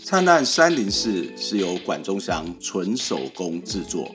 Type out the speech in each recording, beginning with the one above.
灿烂304是由管中祥纯手工制作。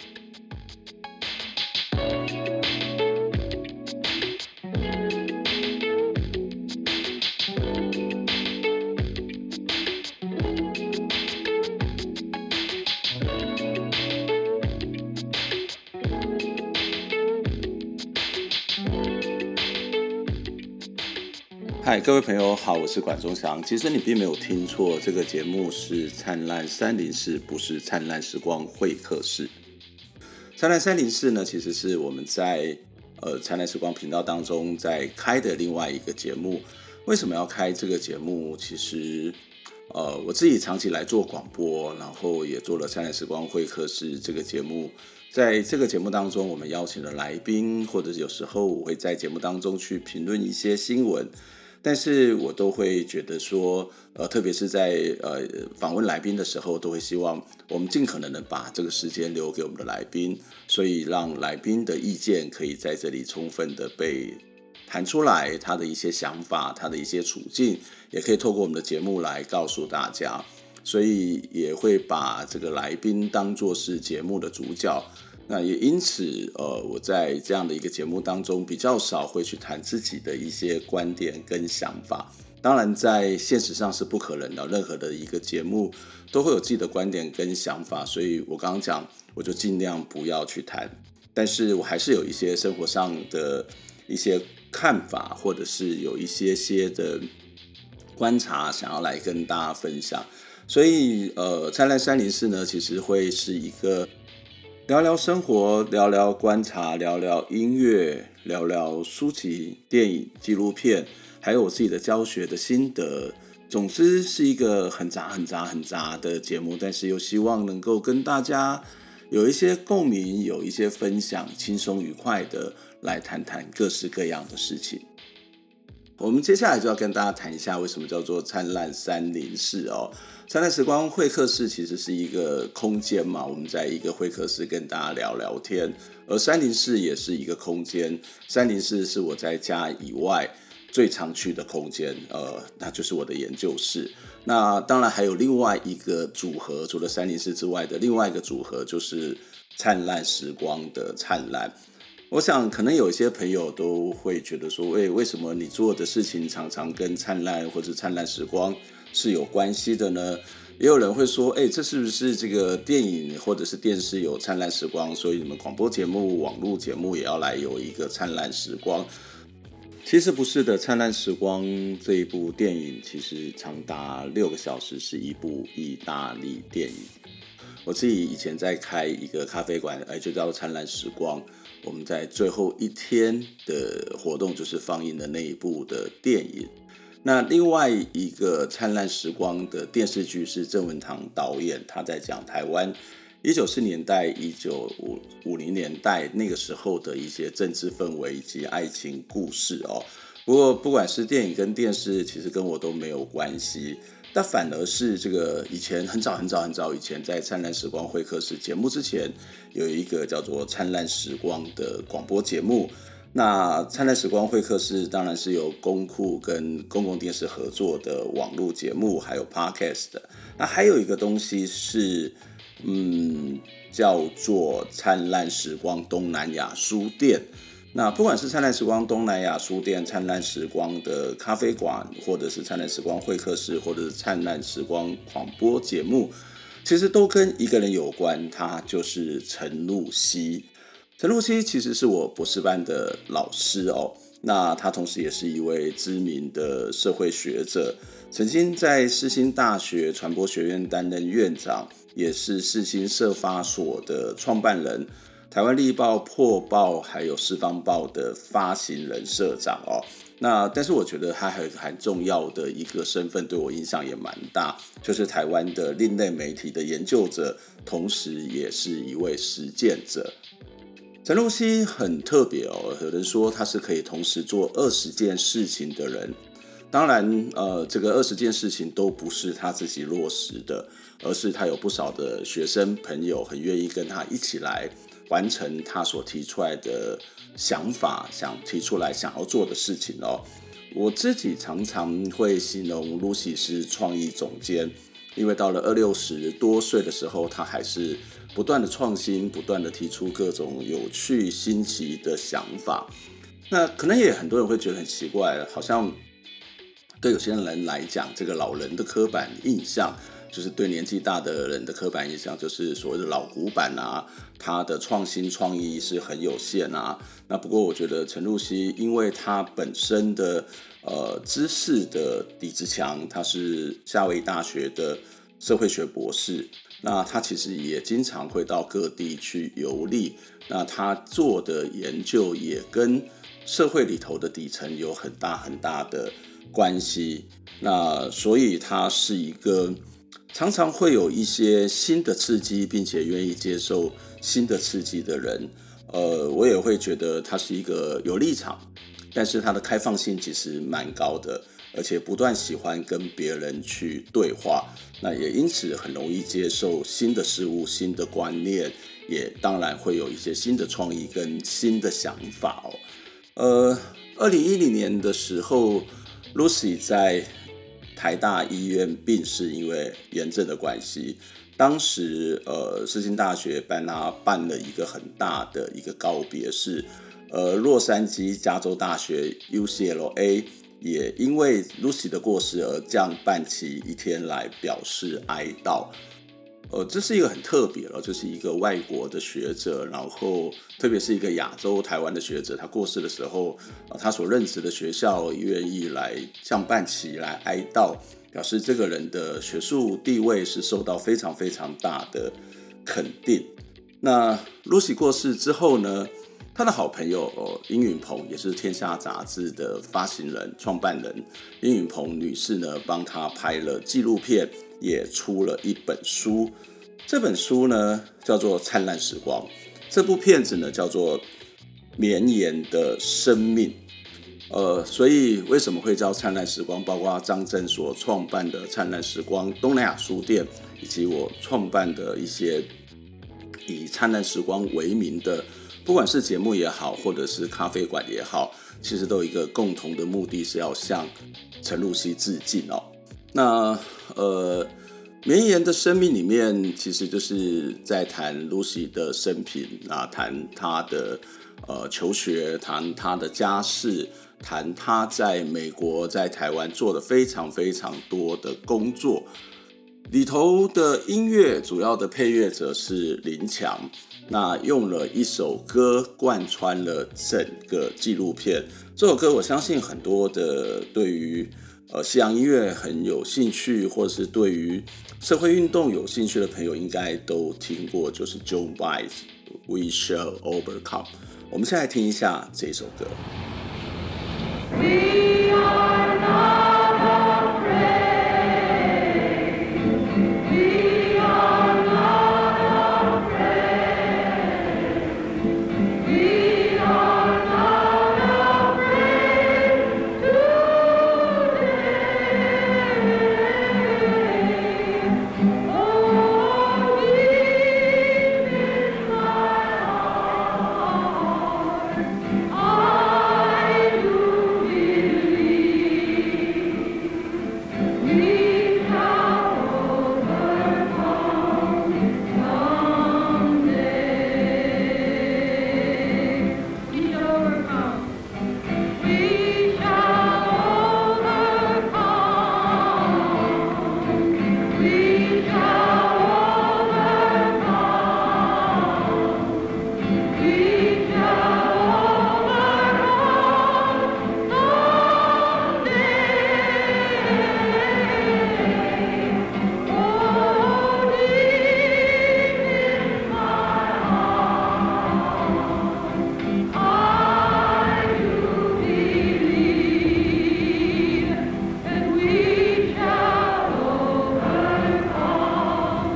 嗨，各位朋友好，我是管中祥。其实你并没有听错，这个节目是灿烂304，不是灿烂时光会客室。灿烂304呢，其实是我们在灿烂时光频道当中在开的另外一个节目。为什么要开这个节目？其实我自己长期来做广播，然后也做了灿烂时光会客室这个节目。在这个节目当中，我们邀请了来宾，或者有时候我会在节目当中去评论一些新闻。但是我都会觉得说，特别是在访问来宾的时候，都会希望我们尽可能的把这个时间留给我们的来宾，所以让来宾的意见可以在这里充分的被谈出来，他的一些想法，他的一些处境，也可以透过我们的节目来告诉大家，所以也会把这个来宾当作是节目的主角。那也因此，我在这样的一个节目当中比较少会去谈自己的一些观点跟想法。当然，在现实上是不可能的，任何的一个节目都会有自己的观点跟想法，所以我刚刚讲，我就尽量不要去谈。但是我还是有一些生活上的一些看法，或者是有一些的观察，想要来跟大家分享。所以，灿烂304呢，其实会是一个聊聊生活，聊聊观察，聊聊音乐，聊聊书籍、电影、纪录片，还有我自己的教学的心得。总之是一个很杂的节目，但是又希望能够跟大家有一些共鸣，有一些分享，轻松愉快的来谈谈各式各样的事情。我们接下来就要跟大家谈一下为什么叫做灿烂304哦。灿烂时光会客室其实是一个空间嘛，我们在一个会客室跟大家聊聊天，而304也是一个空间。304是我在家以外最常去的空间，那就是我的研究室。那当然还有另外一个组合，除了304之外的另外一个组合就是灿烂时光的灿烂。我想可能有一些朋友都会觉得说，为什么你做的事情常常跟灿烂或者灿烂时光是有关系的呢？也有人会说，这是不是这个电影或者是电视有灿烂时光，所以你们广播节目、网络节目也要来有一个灿烂时光？其实不是的，灿烂时光这一部电影其实长达6个小时，是一部意大利电影。我自己以前在开一个咖啡馆，就叫做灿烂时光。我们在最后一天的活动就是放映的那一部的电影。那另外一个灿烂时光的电视剧是郑文堂导演，他在讲台湾1940年代、1950年代那个时候的一些政治氛围以及爱情故事哦。不过不管是电影跟电视，其实跟我都没有关系。但反而是这个以前很早以前，在灿烂时光会客室节目之前，有一个叫做灿烂时光的广播节目。那灿烂时光会客室当然是由公库跟公共电视合作的网络节目，还有 podcast 的。那还有一个东西是，叫做灿烂时光东南亚书店。那不管是灿烂时光东南亚书店、灿烂时光的咖啡馆，或者是灿烂时光会客室，或者是灿烂时光广播节目，其实都跟一个人有关，他就是陈露西。陈露西其实是我博士班的老师哦，那他同时也是一位知名的社会学者，曾经在世新大学传播学院担任院长，也是世新社发所的创办人。台湾立报、破报还有四方报的发行人社长哦。那但是我觉得他很重要的一个身份对我影响也蛮大，就是台湾的另类媒体的研究者，同时也是一位实践者。陈露西很特别哦，有人说他是可以同时做20件事情的人。当然，这个20件事情都不是他自己落实的，而是他有不少的学生朋友很愿意跟他一起来完成他所提出来的想法，提出来想要做的事情哦。我自己常常会形容 Lucy 是创意总监， 因为到了20、60多岁的时候，他还是不断的创新，不断的提出各种有趣新奇的想法。那可能也很多人会觉得很奇怪，好像对有些人来讲，这个老人的刻板印象，就是对年纪大的人的刻板印象，就是所谓的老古板啊，他的创新创意是很有限啊。那不过我觉得陈露西，因为他本身的知识的底子强，他是夏威夷大学的社会学博士，那他其实也经常会到各地去游历，那他做的研究也跟社会里头的底层有很大很大的关系。那所以他是一个常常会有一些新的刺激，并且愿意接受新的刺激的人。我也会觉得他是一个有立场，但是他的开放性其实蛮高的，而且不断喜欢跟别人去对话，那也因此很容易接受新的事物、新的观念，也当然会有一些新的创意跟新的想法2010年的时候 ，Lucy 在台大医院病逝，因为炎症的关系。当时世新大学帮他办了一个很大的一个告别式，洛杉矶加州大学 UCLA 也因为 Lucy 的过世而降半旗一天来表示哀悼。这是一个很特别了，就是一个外国的学者，然后特别是一个亚洲台湾的学者，他过世的时候，他所任职的学校愿意来降半旗来哀悼，表示这个人的学术地位是受到非常非常大的肯定。那 Lucy 过世之后呢，他的好朋友殷允芃，也是天下杂志的发行人、创办人殷允芃女士呢，帮他拍了纪录片，也出了一本书。这本书呢叫做《灿烂时光》，这部片子呢叫做《绵延的生命》。所以为什么会叫灿烂时光？包括张震所创办的灿烂时光东南亚书店，以及我创办的一些以灿烂时光为名的，不管是节目也好，或者是咖啡馆也好，其实都有一个共同的目的，是要向陈露西致敬哦。那绵延的生命里面，其实就是在谈 Lucy 的生平啊，谈她的求学，谈她的家世，谈她在美国、在台湾做了非常非常多的工作。里头的音乐主要的配乐者是林强，那用了一首歌贯穿了整个纪录片。这首歌我相信很多的对于西洋音乐很有兴趣，或者是对于社会运动有兴趣的朋友应该都听过，就是 Joan Baez We Shall Overcome。 我们现在听一下这首歌。We are not afraid. We are not afraid. We are not afraid today. Oh, deep in my heart, I do believe we shall overcome someday. We shall overcome. We shall overcome. We shall overcome. We shall overcome someday. Oh, deep in my heart, I do believe that we shall overcome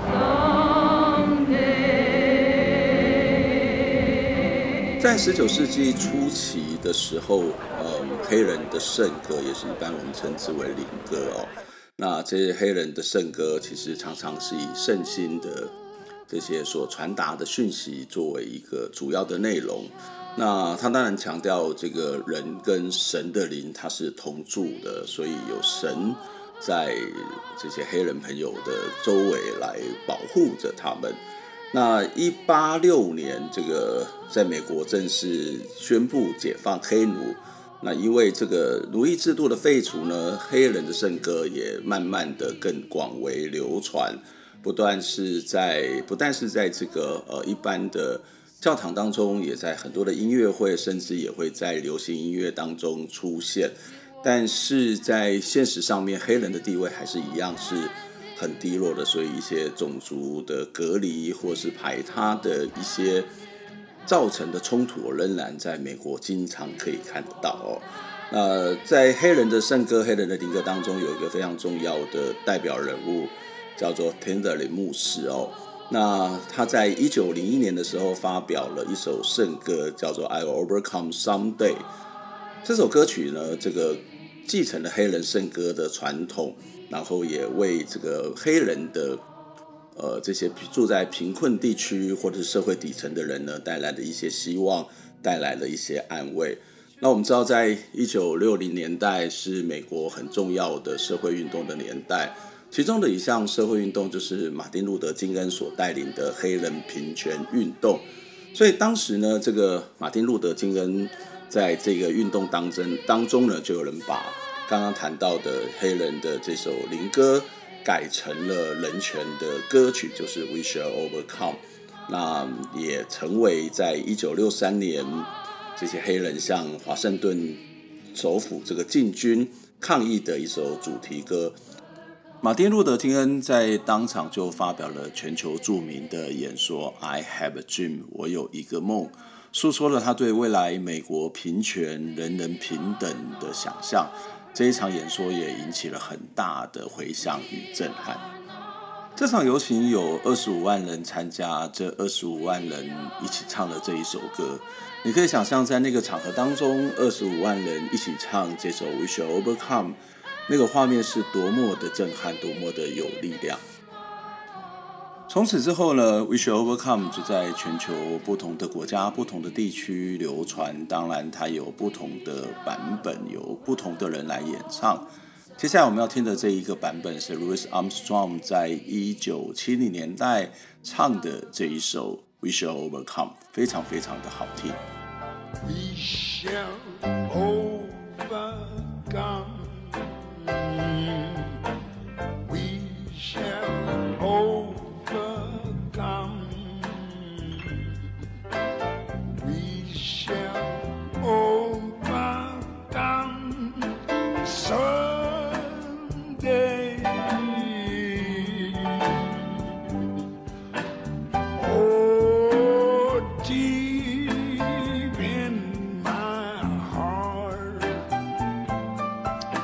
someday. 在19世纪初期的时候，黑人的圣歌也是一般我们称之为灵歌哦。那这些黑人的圣歌其实常常是以圣心的这些所传达的讯息作为一个主要的内容。那他当然强调这个人跟神的灵它是同住的，所以有神在这些黑人朋友的周围来保护着他们。那1865年，这个在美国正式宣布解放黑奴。那因为这个奴役制度的废除呢，黑人的圣歌也慢慢的更广为流传，不但是在这个一般的教堂当中，也在很多的音乐会，甚至也会在流行音乐当中出现。但是在现实上面，黑人的地位还是一样是很低落的，所以一些种族的隔离或是排他的一些造成的冲突，仍然在美国经常可以看得到哦。那在黑人的圣歌、黑人的灵歌当中，有一个非常重要的代表人物，叫做 Tenderly 牧师哦。那他在1901年的时候发表了一首圣歌，叫做 I'll Overcome Someday。这首歌曲呢，这个继承了黑人圣歌的传统，然后也为这个黑人的这些住在贫困地区或者是社会底层的人呢，带来的一些希望，带来了一些安慰。那我们知道，在1960年代是美国很重要的社会运动的年代，其中的一项社会运动就是马丁路德金恩所带领的黑人平权运动。所以当时呢，这个马丁路德金恩在这个运动当中呢，就有人把刚刚谈到的黑人的这首灵歌改成了人权的歌曲，就是 We Shall Overcome。 那也成为在1963年这些黑人向华盛顿首府这个进军抗议的一首主题歌。马丁路德金恩在当场就发表了全球著名的演说 I have a dream， 我有一个梦，诉说了他对未来美国平权、人人平等的想象。这一场演说也引起了很大的回响与震撼。这场游行有25万人参加，这25万人一起唱了这一首歌。你可以想象，在那个场合当中，25万人一起唱这首 We Shall Overcome， 那个画面是多么的震撼，多么的有力量。从此之后呢， We Shall Overcome 就在全球不同的国家、不同的地区流传。当然它有不同的版本，有不同的人来演唱。接下来我们要听的这一个版本是 Louis Armstrong 在1970年代唱的这一首 We Shall Overcome， 非常非常的好听。 We shall overcome, we shall overcome, we shall overcome someday. Oh, deep in my heart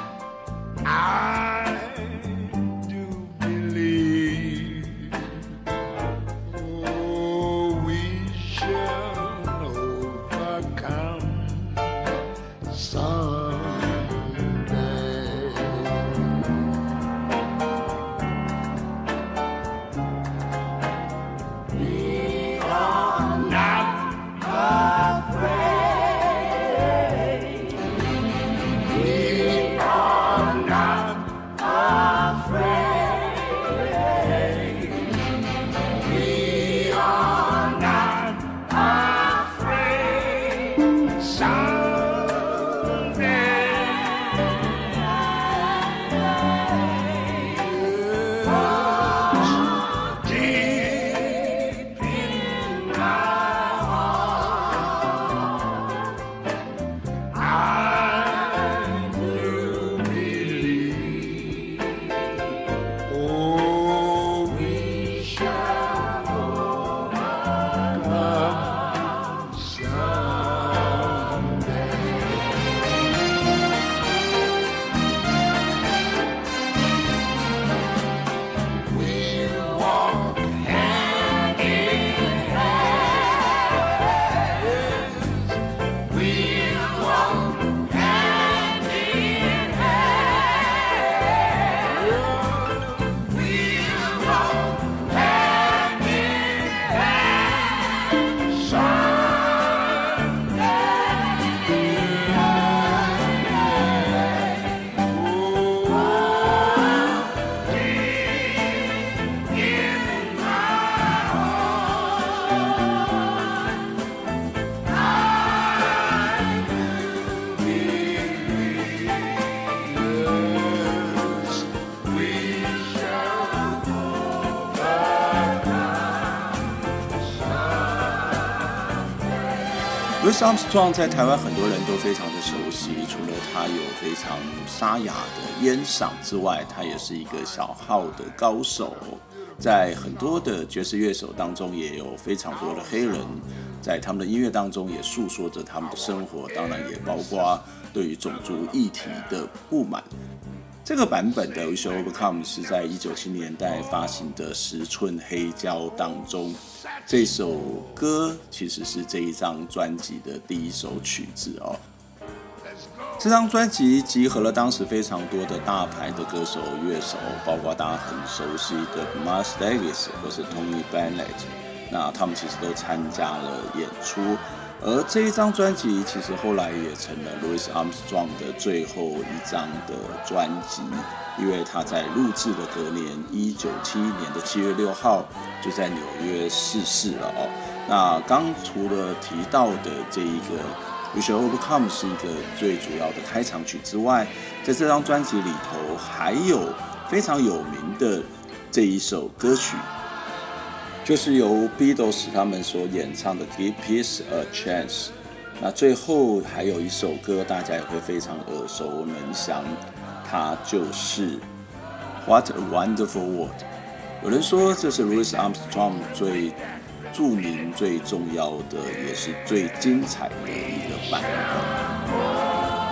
Louis Armstrong 在台湾很多人都非常的熟悉，除了他有非常沙哑的烟嗓之外，他也是一个小号的高手。在很多的爵士乐手当中，也有非常多的黑人，在他们的音乐当中也诉说着他们的生活，当然也包括对于种族议题的不满。这个版本的 We Shall Overcome 是在1970年代发行的10寸黑胶当中，这首歌其实是这一张专辑的第一首曲子哦。这张专辑集合了当时非常多的大牌的歌手乐手，包括大家很熟悉的 Miles Davis 或是 Tony Bennett， 那他们其实都参加了演出。而这一张专辑其实后来也成了 Louis Armstrong 的最后一张的专辑，因为他在录制的隔年1971年的7月6号就在纽约逝世了哦。那刚除了提到的这一个 We Shall Overcome 是一个最主要的开场曲之外，在这张专辑里头还有非常有名的这一首歌曲，就是由 Beatles 他们所演唱的 Give Peace a Chance。 那最后还有一首歌大家也会非常耳熟能详，它就是 What a Wonderful World。 有人说这是 Louis Armstrong 最著名最重要的也是最精彩的一个版本。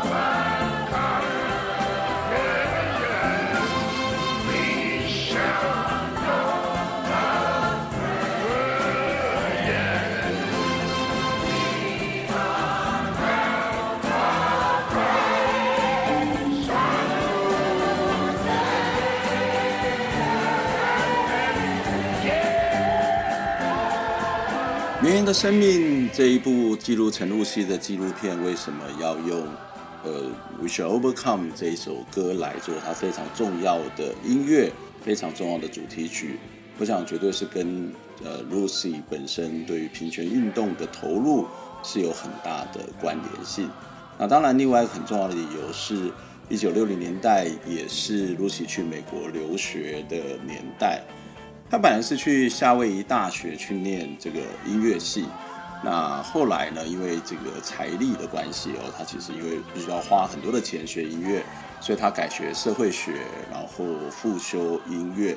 绵延的生命这一部记录陈露西的纪录片，为什么要用We Shall Overcome 这一首歌来做它非常重要的音乐，非常重要的主题曲？我想绝对是跟Lucy 本身对于平权运动的投入是有很大的关联性。那当然，另外一个很重要的理由是1960年代也是 Lucy 去美国留学的年代。他本来是去夏威夷大学去念这个音乐系，那后来呢，因为这个财力的关系哦，他其实因为必须要花很多的钱学音乐，所以他改学社会学，然后复修音乐。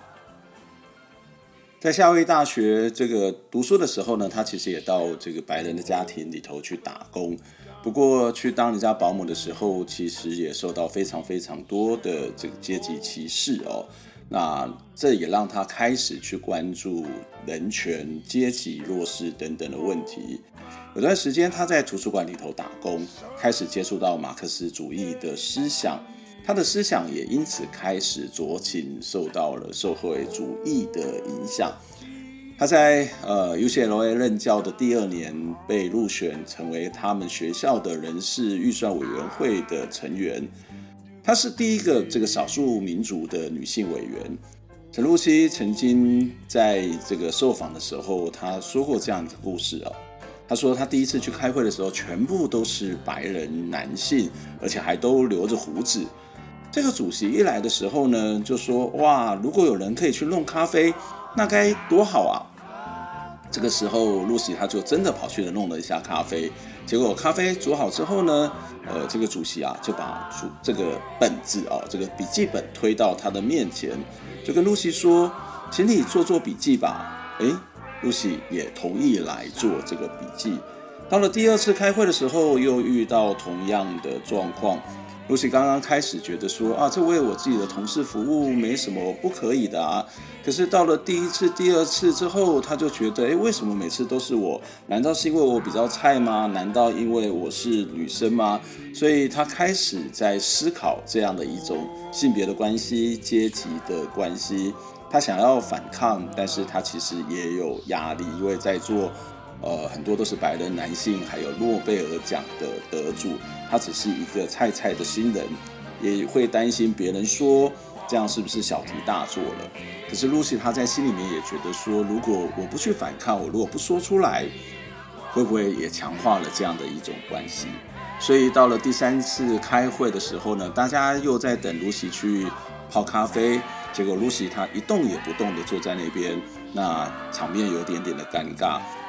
在夏威夷大学这个读书的时候呢，他其实也到这个白人的家庭里头去打工。不过去当人家保姆的时候，其实也受到非常非常多的这个阶级歧视哦。那这也让他开始去关注人权、阶级弱势等等的问题。有段时间他在图书馆里头打工，开始接触到马克思主义的思想，他的思想也因此开始酌情受到了社会主义的影响。他在UCLA 任教的第2年被入选成为他们学校的人事预算委员会的成员。她是第一个这个少数民族的女性委员。陈露西曾经在这个受访的时候，她说过这样一个故事哦。她说她第一次去开会的时候，全部都是白人男性，而且还都留着胡子。这个主席一来的时候呢，就说：“哇，如果有人可以去弄咖啡，那该多好啊！”这个时候，露西她就真的跑去弄了一下咖啡。结果咖啡煮好之后呢，这个主席啊就把这个本子啊，这个笔记本推到他的面前，就跟露西说：“请你做笔记吧。”露西也同意来做这个笔记。到了第2次开会的时候，又遇到同样的状况。露西刚刚开始觉得说啊，这为我自己的同事服务没什么不可以的啊。可是到了第1次、第2次之后，他就觉得，为什么每次都是我？难道是因为我比较菜吗？难道因为我是女生吗？所以他开始在思考这样的一种性别的关系、阶级的关系。他想要反抗，但是他其实也有压力，因为在座很多都是白人男性，还有诺贝尔奖的得主，他只是一个菜的新人，也会担心别人说这样是不是小题大做了。可是 Lucy 她在心里面也觉得说，如果我不去反抗，我如果不说出来，会不会也强化了这样的一种关系？所以到了第3次开会的时候呢，大家又在等 Lucy 去泡咖啡，结果 Lucy 她一动也不动的坐在那边，那场面有点点的尴尬。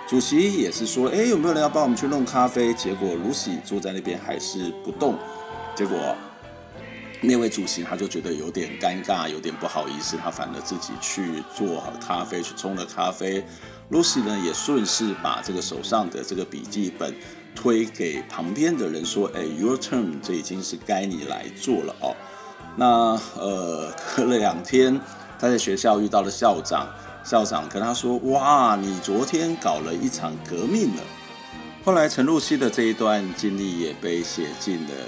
主席也是说，有没有人要帮我们去弄咖啡？结果 Lucy 坐在那边还是不动。结果那位主席他就觉得有点尴尬，有点不好意思，他反而自己去做好咖啡，去冲了咖啡。Lucy 呢也顺势把这个手上的这个笔记本推给旁边的人说，Your turn， 这已经是该你来做了哦。那隔了2天，他在学校遇到了校长，校长跟他说，哇，你昨天搞了一场革命了。后来陈露西的这一段经历也被写进了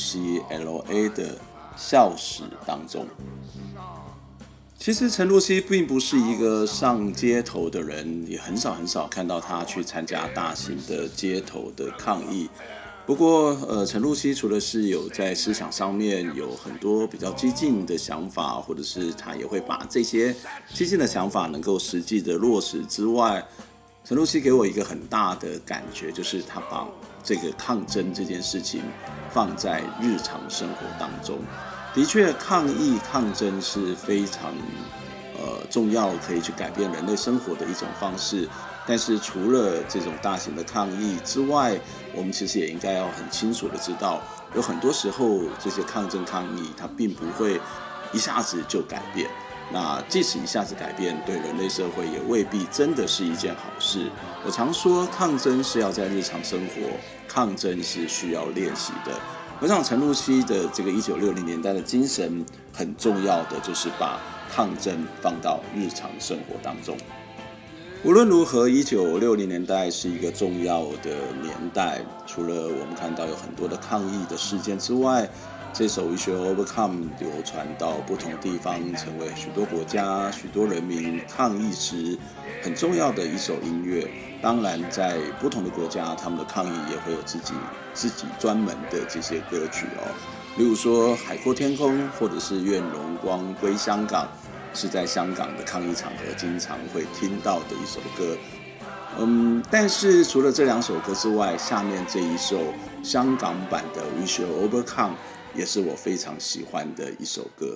UCLA 的校史当中。其实陈露西并不是一个上街头的人，也很少看到她去参加大型的街头的抗议。不过陈露西除了是有在思想上面有很多比较激进的想法，或者是她也会把这些激进的想法能够实际的落实之外，陈露西给我一个很大的感觉，就是她把这个抗争这件事情放在日常生活当中。的确，抗议抗争是非常重要，可以去改变人类生活的一种方式。但是除了这种大型的抗议之外，我们其实也应该要很清楚的知道，有很多时候这些抗争抗议它并不会一下子就改变。那即使一下子改变，对人类社会也未必真的是一件好事。我常说，抗争是要在日常生活，抗争是需要练习的。我想陈露西的这个1960年代的精神，很重要的就是把抗争放到日常生活当中。无论如何，1960年代是一个重要的年代，除了我们看到有很多的抗议的事件之外，这首 We Shall Overcome 流传到不同地方，成为许多国家、许多人民抗议时很重要的一首音乐。当然，在不同的国家，他们的抗议也会有自己专门的这些歌曲哦。例如说《海阔天空》，或者是《愿荣光归香港》，是在香港的抗议场合经常会听到的一首歌。但是除了这2首歌之外，下面这一首香港版的《We Shall Overcome》也是我非常喜欢的一首歌。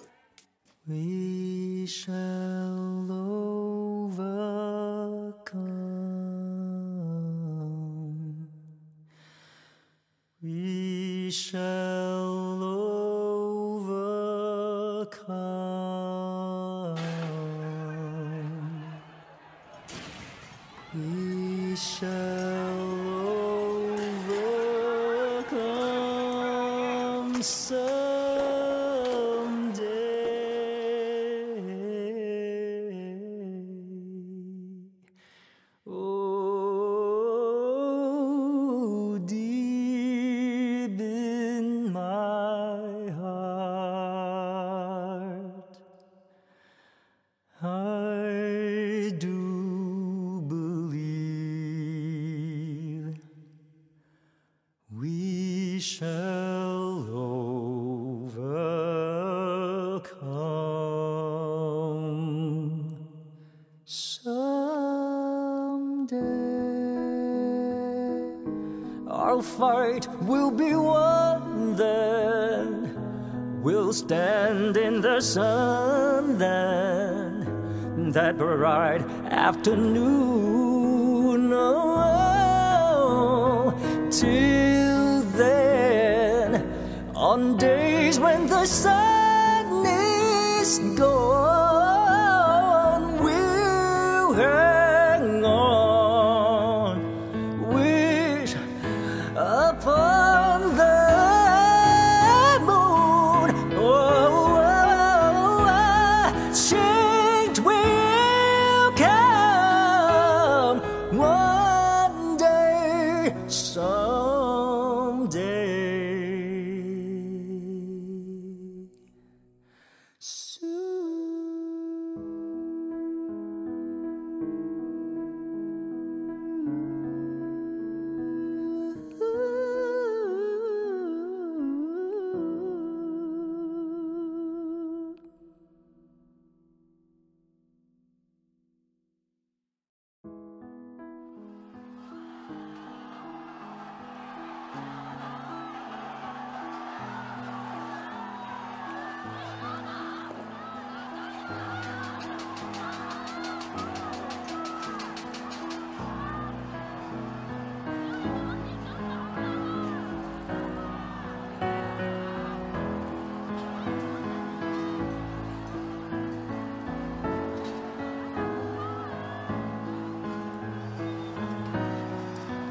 We shall overcome. We shall overcome. We shall overcome someday. Oh, deep in my heart, I do believe we shall overcome someday. Our fight will be won then. We'll stand in the sun then, that bright afternoon. Oh, till then, on days when the sun is gone, we'll hang on, wish upon the moon. Change will come one day, someday. Soon.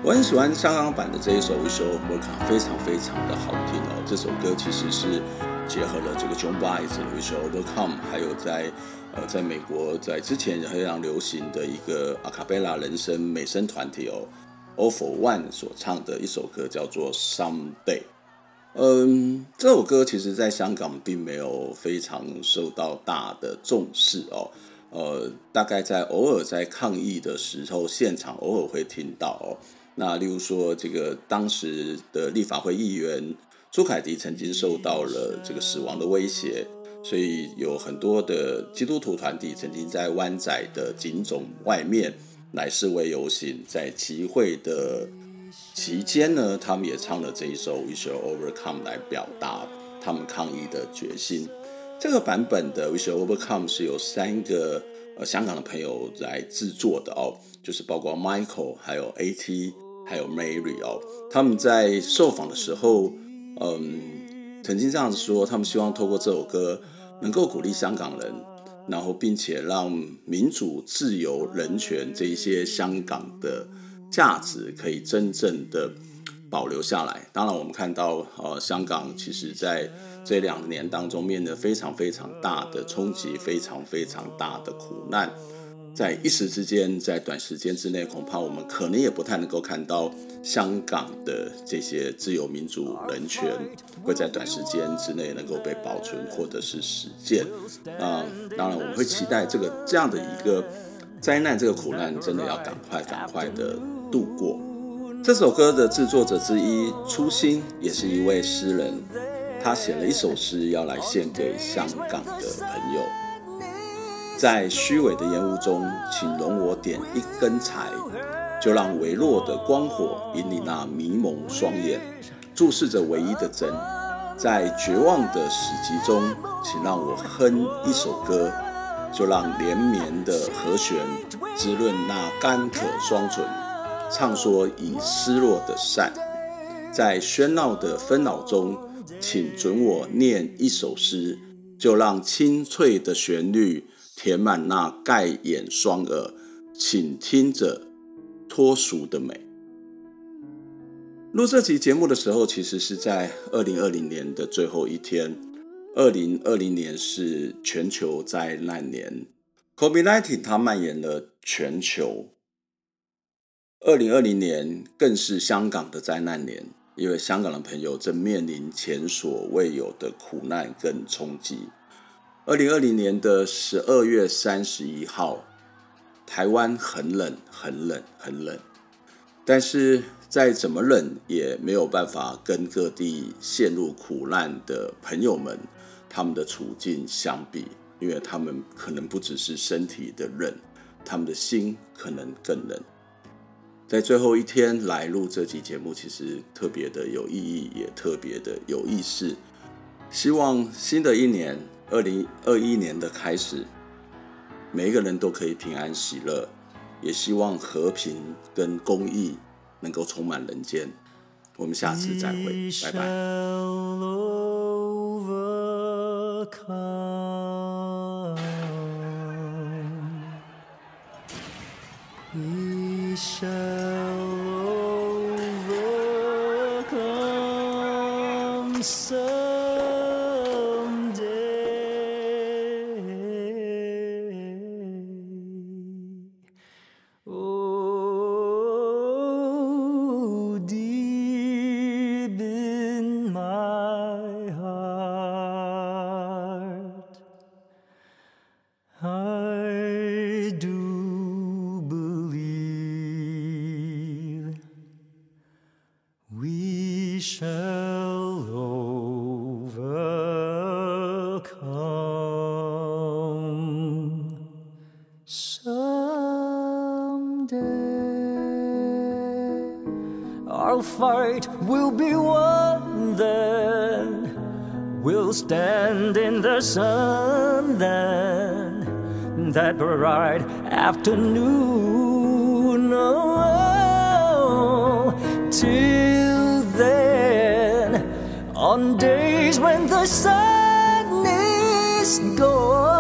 我很喜欢香港版的这一首《Wish You Were Come》，非常非常的好听哦。这首歌其实是结合了这个 Joan Baez 的《Wish You Were Come》，还有在美国在之前非常流行的一个阿卡贝拉人声美声团体哦 All for One 所唱的一首歌叫做《Someday》。这首歌其实在香港并没有非常受到大的重视哦。大概偶尔在抗议的时候，现场偶尔会听到哦。那例如说，这个当时的立法会议员朱凯迪曾经受到了这个死亡的威胁，所以有很多的基督徒团体曾经在湾仔的警总外面来示威游行，在集会的期间呢，他们也唱了这一首《We Shall Overcome》来表达他们抗议的决心。这个版本的《We Shall Overcome》是由3个香港的朋友来制作的哦，就是包括 Michael 还有 AT 还有 Mary 哦。他们在受访的时候曾经这样子说，他们希望透过这首歌能够鼓励香港人，然后并且让民主自由人权这一些香港的价值可以真正的保留下来。当然我们看到香港其实在这2年当中面临非常非常大的冲击，非常非常大的苦难，在一时之间，在短时间之内，恐怕我们可能也不太能够看到香港的这些自由民主人权会在短时间之内能够被保存或者是实践。当然我们会期待这样的一个灾难，这个苦难真的要赶快的度过。这首歌的制作者之一初心也是一位诗人，他写了一首诗要来献给香港的朋友。在虚伪的烟雾中，请容我点一根柴，就让微弱的光火引你那迷蒙双眼，注视着唯一的真。在绝望的死寂中，请让我哼一首歌，就让连绵的和弦滋润那干渴双唇，唱说已失落的善。在喧闹的纷扰中，请准我念一首诗，就让清脆的旋律填满那盖眼双耳，请听着脱俗的美。录这期节目的时候，其实是在2020年的最后一天。2020年是全球灾难年 ，COVID-19 它蔓延了全球。2020年更是香港的灾难年，因为香港的朋友正面临前所未有的苦难跟冲击。2020年的12月31号，台湾很冷，很冷，很冷。但是再怎么冷，也没有办法跟各地陷入苦难的朋友们他们的处境相比，因为他们可能不只是身体的冷，他们的心可能更冷。在最后一天来录这期节目，其实特别的有意义，也特别的有意思。希望新的一年2021年的开始，每一个人都可以平安喜乐，也希望和平跟公义能够充满人间。我们下次再会，拜拜。 We shall overcome someday. Oh, deep in my heart, I do we shall overcome someday. Our fight will be won then. We'll stand in the sun then. That bright afternoon. Oh, till then, on days when the sun is gone.